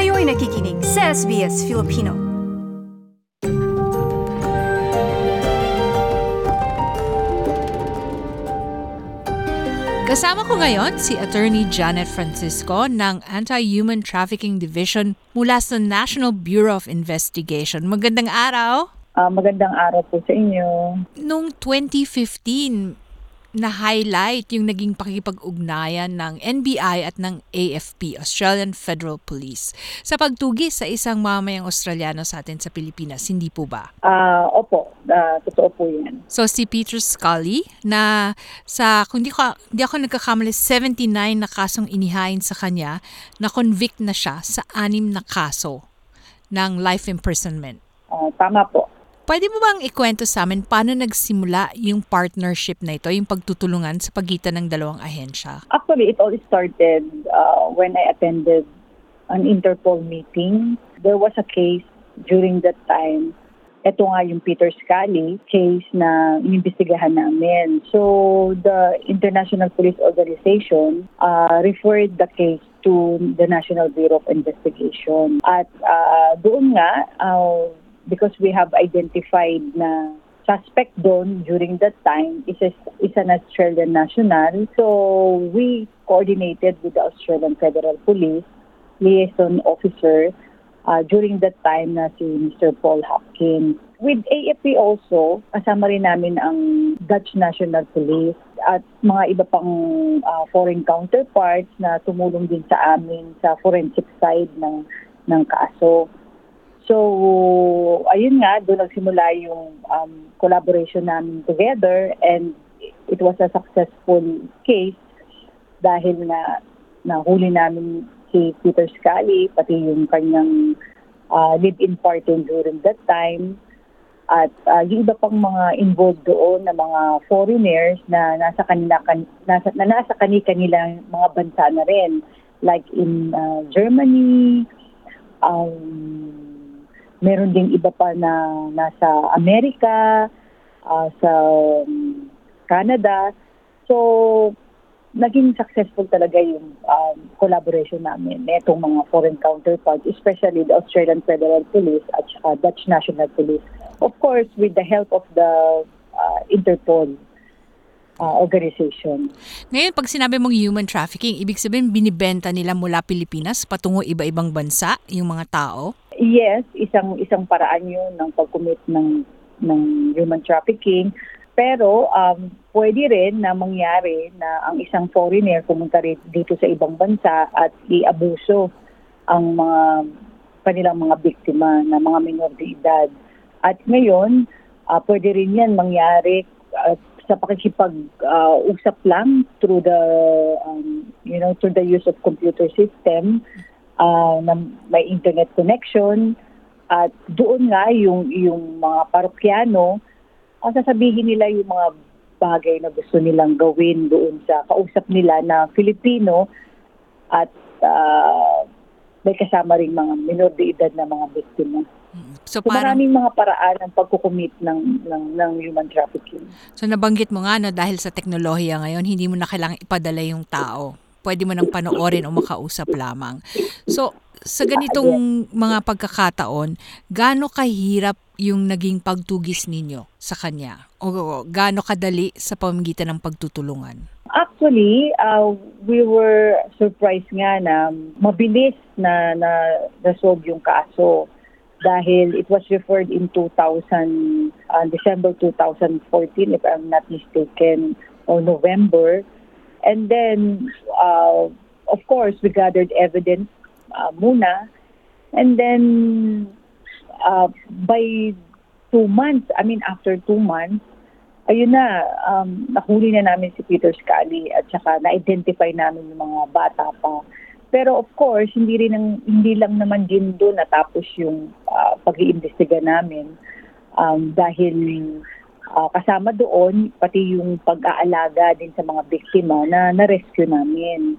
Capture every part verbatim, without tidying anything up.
Kayo'y nakikinig sa S B S Filipino. Kasama ko ngayon si Attorney Janet Francisco ng Anti-Human Trafficking Division mula sa National Bureau of Investigation. Magandang araw! Uh, magandang araw po sa inyo. Noong twenty fifteen, na-highlight yung naging pakikipag-ugnayan ng N B I at ng A F P, Australian Federal Police, sa pagtugis sa isang mamayang Australiano sa atin sa Pilipinas. Hindi po ba? Uh, opo, uh, totoo po yan. So si Peter Scully na sa, kung di, ko, di ako nagkakamali, seventy-nine na kasong inihain sa kanya, na-convict na siya sa anim na kaso ng life imprisonment. Uh, tama po. Pwede mo bang ikwento sa amin paano nagsimula yung partnership na ito, yung pagtutulungan sa pagitan ng dalawang ahensya? Actually, it all started uh, when I attended an Interpol meeting. There was a case during that time. Ito nga yung Peter Scully case na inimbestigahan namin. So, the International Police Organization uh, referred the case to the National Bureau of Investigation. At uh, doon nga, uh, because we have identified na suspect doon during that time is, a, is an Australian national. So we coordinated with the Australian Federal Police liaison officer uh, during that time na si Mister Paul Hopkins. With A F P also, kasama rin namin ang Dutch National Police at mga iba pang uh, foreign counterparts na tumulong din sa amin sa forensic side ng, ng kaso. So, ayun nga, doon nagsimula yung um, collaboration namin together and it was a successful case dahil na nahuli namin si Peter Scully, pati yung kanyang uh, live-in partner during that time. At uh, yung iba pang mga involved doon na mga foreigners na nasa kanila, kan, nasa, na nasa kani-kanilang mga bansa na rin. Like in uh, Germany, um, meron ding iba pa na nasa Amerika, uh, sa um, Canada. So, naging successful talaga yung um, collaboration namin netong mga foreign counterparts, especially the Australian Federal Police at uh, Dutch National Police. Of course, with the help of the uh, Interpol uh, organization. Ngayon, pag sinabi mong human trafficking, ibig sabihin binibenta nila mula Pilipinas patungo iba-ibang bansa yung mga tao? Yes, isang isang paraan 'yun ng pag-commit ng ng human trafficking. Pero um pwede rin na mangyari na ang isang foreigner pumunta rin dito sa ibang bansa at i-abuso ang mga kanilang mga biktima na mga minor de edad. At ngayon, uh, pwede rin 'yan mangyari uh, sa pakikipag-usap uh, lang through the um, you know through the use of computer system. Uh, na may internet connection at doon nga yung yung mga parokyano ang sasabihin nila yung mga bagay na gusto nilang gawin doon sa kausap nila na Filipino at uh, may kasama ring mga minor de edad na mga biktima. So, so parang, maraming mga paraan ng pagkukumit ng, ng, ng human trafficking. So nabanggit mo nga no, dahil sa teknolohiya ngayon, hindi mo na kailangang ipadala yung tao. Pwede mo nang panoorin o makausap lamang. So, sa ganitong mga pagkakataon, gaano kahirap yung naging pagtugis ninyo sa kanya? O gaano kadali sa pamamagitan ng pagtutulungan? Actually, uh, we were surprised nga na mabilis na na-resolve yung kaso dahil it was referred in two thousand, uh, December twenty fourteen, if I'm not mistaken, or November. And then, uh, of course, we gathered evidence uh, muna. And then, uh, by two months, I mean, after two months, ayun na, um, nahuli na namin si Peter Scully at saka na-identify namin yung mga bata pa. Pero of course, hindi rin ang, hindi lang naman din doon natapos yung uh, pag-iimbestiga namin um, dahil Uh, kasama doon, pati yung pag-aalaga din sa mga biktima na na-rescue namin.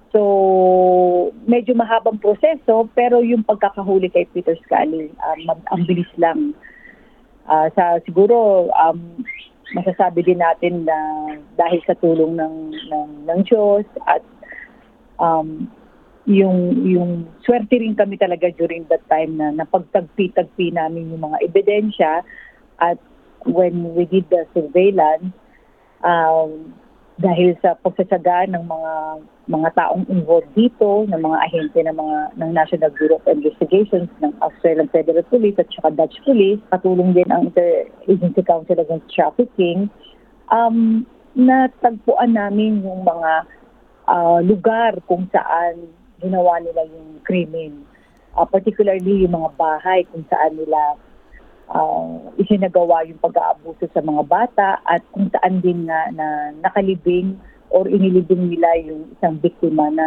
So, medyo mahabang proseso, pero yung pagkakahuli kay Peter Scully, um, ang bilis lang. Uh, sa, siguro, um, masasabi din natin na dahil sa tulong ng, ng, ng Diyos at um, yung yung swerte rin kami talaga during that time na napagtagpi-tagpi namin yung mga ebidensya at when we did the surveillance, um, dahil sa pagsasaga ng mga mga taong involved dito, ng mga ahente ng mga ng National Bureau of Investigations, ng Australian Federal Police at saka Dutch Police, katulong din ang Interagency Council Against Trafficking, um, natagpuan namin yung mga uh, lugar kung saan ginawa nila yung krimen. Uh, particularly yung mga bahay kung saan nila uh, isinagawa yung pag-aabuso sa mga bata at kung saan din nga na nakalibing or inilibing nila yung isang biktima na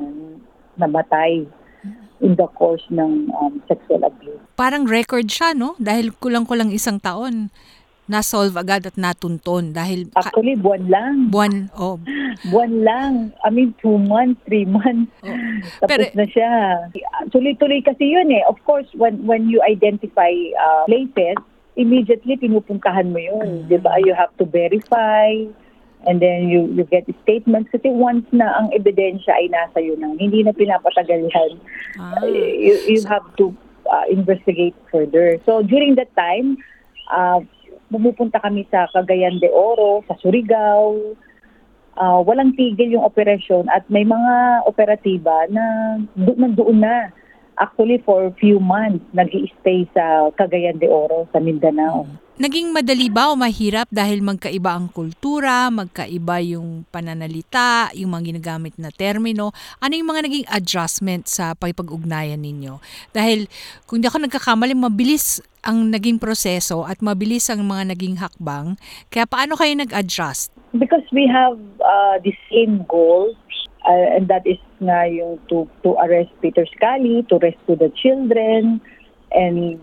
namatay in the course ng um, sexual abuse. Parang record siya, no? Dahil kulang-kulang isang taon, na-solve agad at natunton dahil ka- Actually, buwan lang. buwan, oh, Buwan lang. I mean, two months, three months. oh. Tapos Pero- na siya. Tuloy-tuloy kasi yun eh. Of course, when when you identify uh, places, immediately pinupuntahan mo yun. Mm. Di ba? You have to verify and then you you get statements. Kasi once na ang ebidensya ay nasa yun na, hindi na pinapatagalan. Ah. you, you have to uh, investigate further. So, during that time, uh, pumupunta kami sa Cagayan de Oro, sa Surigao. Uh, walang tigil yung operasyon at may mga operatiba na do- nandoon na. Actually, for a few months, nag-i-stay sa Cagayan de Oro, sa Mindanao. Naging madali ba o mahirap dahil magkaiba ang kultura, magkaiba yung pananalita, yung mga ginagamit na termino? Ano yung mga naging adjustment sa pagpag-ugnayan ninyo? Dahil kung di ako nagkakamali, mabilis ang naging proseso at mabilis ang mga naging hakbang. Kaya paano kayo nag-adjust? Because we have uh, the same goal, uh, and that is nga yung to, to arrest Peter Scally, to rescue the children, and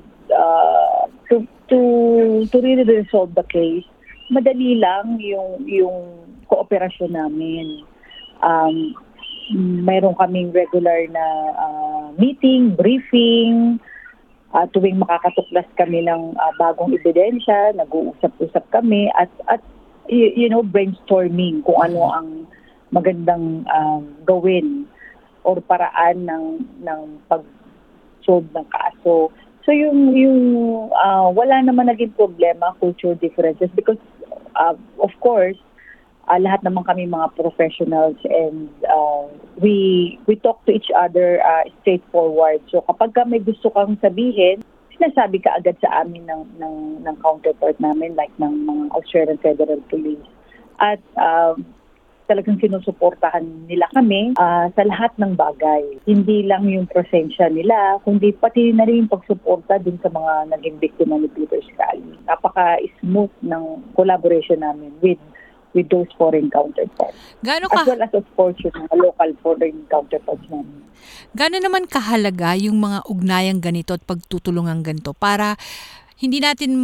uh, to to to really resolve the case. Madali lang yung yung kooperasyon namin. Um, mayroon kaming regular na uh, meeting, briefing. Uh, tuwing makakatuklas kami ng uh, bagong ebidensya, nag-uusap-usap kami at at you, you know brainstorming kung ano ang magandang um, gawin or paraan ng ng pag-solve ng kaso. So yung yung uh, wala naman naging problema, culture differences, because uh, of course uh, lahat naman kami mga professionals and uh, we we talk to each other uh, straightforward. So kapag ka may gusto kang sabihin, sinasabi ka agad sa amin ng ng ng counterpart namin, like ng mga Australian Federal Police. At um, talagang sinusuportahan nila kami uh, sa lahat ng bagay. Hindi lang yung presensya nila, kundi pati na rin yung pagsuporta din sa mga naging biktima ni Peter Scally. Napaka-smooth ng collaboration namin with with those foreign counterparts. Gaano As ka well as, of course, yung mga local foreign counterparts namin. Gaano naman kahalaga yung mga ugnayang ganito at pagtutulungan ganito para hindi natin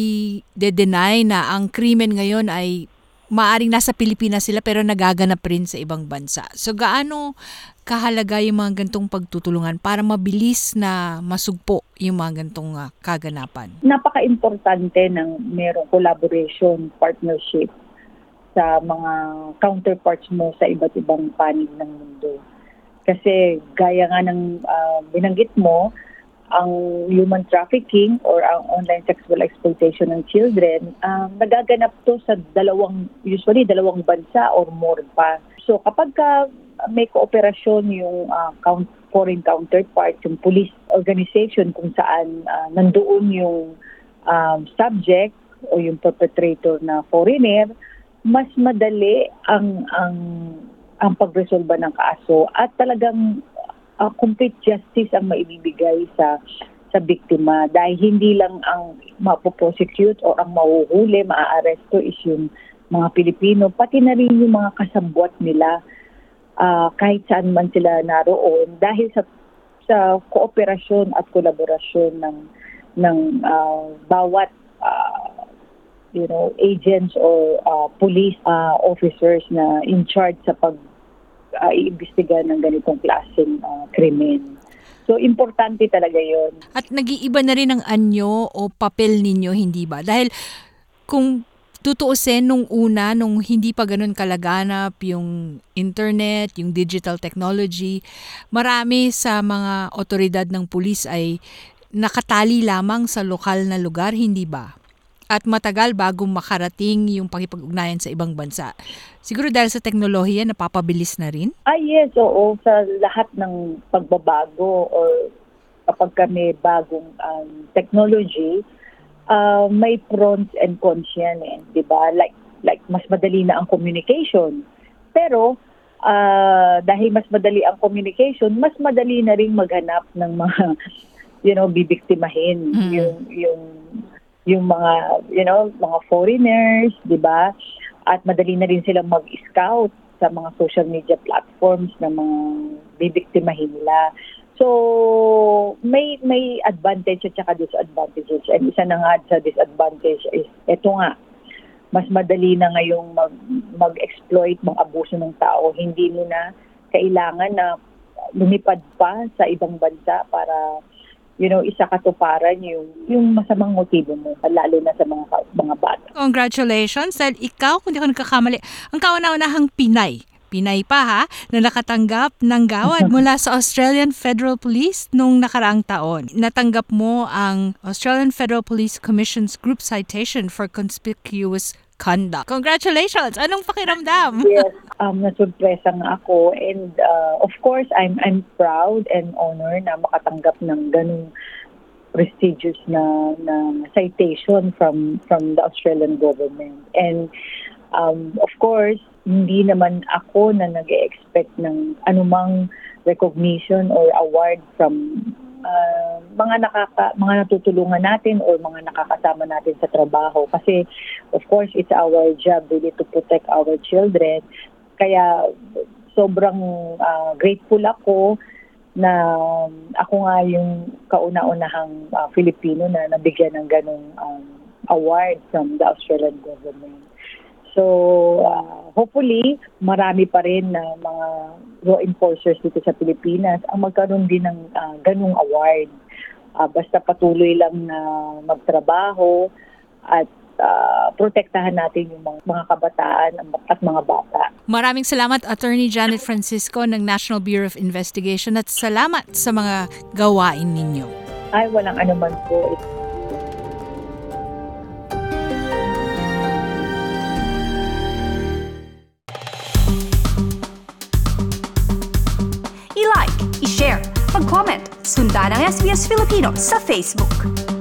ma-deny na ang krimen ngayon ay maaring nasa Pilipinas sila pero nagaganap rin sa ibang bansa. So gaano kahalaga yung mga gantong pagtutulungan para mabilis na masugpo yung mga gantong uh, kaganapan? Napaka-importante ng merong collaboration, partnership sa mga counterparts mo sa iba't ibang panig ng mundo. Kasi gaya nga ng uh, binanggit mo, ang human trafficking or ang online sexual exploitation ng children, uh, nagaganap to sa dalawang, usually dalawang bansa or more pa. So kapag ka may kooperasyon yung uh, count, foreign counterpart, yung police organization kung saan uh, nandoon yung um, subject o yung perpetrator na foreigner, mas madali ang ang ang pagresolba ng kaso at talagang uh, complete justice ang maibibigay sa sa biktima dahil hindi lang ang mapoprosecute o ang mahuhuli, maaaresto is yung mga Pilipino, pati na rin yung mga kasabwat nila uh, kahit saan man sila naroon dahil sa sa kooperasyon at kolaborasyon ng ng uh, bawat uh, you know, agents or uh, police uh, officers na in charge sa pag-iimbestiga uh, ng ganitong klaseng uh, krimen. So, importante talaga yon. At nag-iiba na rin ang anyo o papel ninyo, hindi ba? Dahil kung tutuusin nung una, nung hindi pa ganun kalaganap yung internet, yung digital technology, marami sa mga otoridad ng pulis ay nakatali lamang sa lokal na lugar, hindi ba? At matagal bago makarating yung pakipag-ugnayan sa ibang bansa. Siguro dahil sa teknolohiya, napapabilis na rin? Ah, yes, oo. Sa lahat ng pagbabago or kapag kami bagong um, technology, uh, may pros and cons yan eh, di ba? Like, like mas madali na ang communication. Pero uh, dahil mas madali ang communication, mas madali na rin maghanap ng mga, you know, bibiktimahin. Mm. Yung, yung, yung mga, you know, mga foreigners, di ba? At madali na rin silang mag-scout sa mga social media platforms na mga bibiktimahin nila. So, may may advantage at saka disadvantages. And isa na nga sa disadvantage is, eto nga, mas madali na ngayong mag, mag-exploit, mag-abuso ng tao. Hindi mo na kailangan na lumipad pa sa ibang bansa para, you know, isa katuparan yung, yung masamang motibo mo, lalo na sa mga mga bata. Congratulations! Dahil ikaw, kung di ko nagkakamali, ang kauna-unahang Pinay. Pinay pa ha, na nakatanggap ng gawad mula sa Australian Federal Police nung nakaraang taon. Natanggap mo ang Australian Federal Police Commission's Group Citation for Conspicuous Conduct. Congratulations! Anong pakiramdam? Yes, um, nasurpresa nga ako. And uh, of course, I'm I'm proud and honored na makatanggap ng ganung prestigious na, na citation from from the Australian government. And um, of course, hindi naman ako na nag-expect ng anumang recognition or award from uh, mga nakaka mga natutulungan natin or mga nakakasama natin sa trabaho, kasi of course it's our job really to protect our children. Kaya sobrang uh, grateful ako na ako nga yung kauna-unahang uh, Filipino na nabigyan ng ganong um, award from the Australian government. So, uh, hopefully, marami pa rin na mga law enforcers dito sa Pilipinas ang magkaroon din ng uh, ganung award. Uh, basta patuloy lang na magtrabaho at uh, protektahan natin yung mga, mga kabataan at mga bata. Maraming salamat, Attorney Janet Francisco ng National Bureau of Investigation, at salamat sa mga gawain ninyo. Ay, walang anuman po. I-like, i-share, mag-comment, sundan ang S B S Filipino sa Facebook.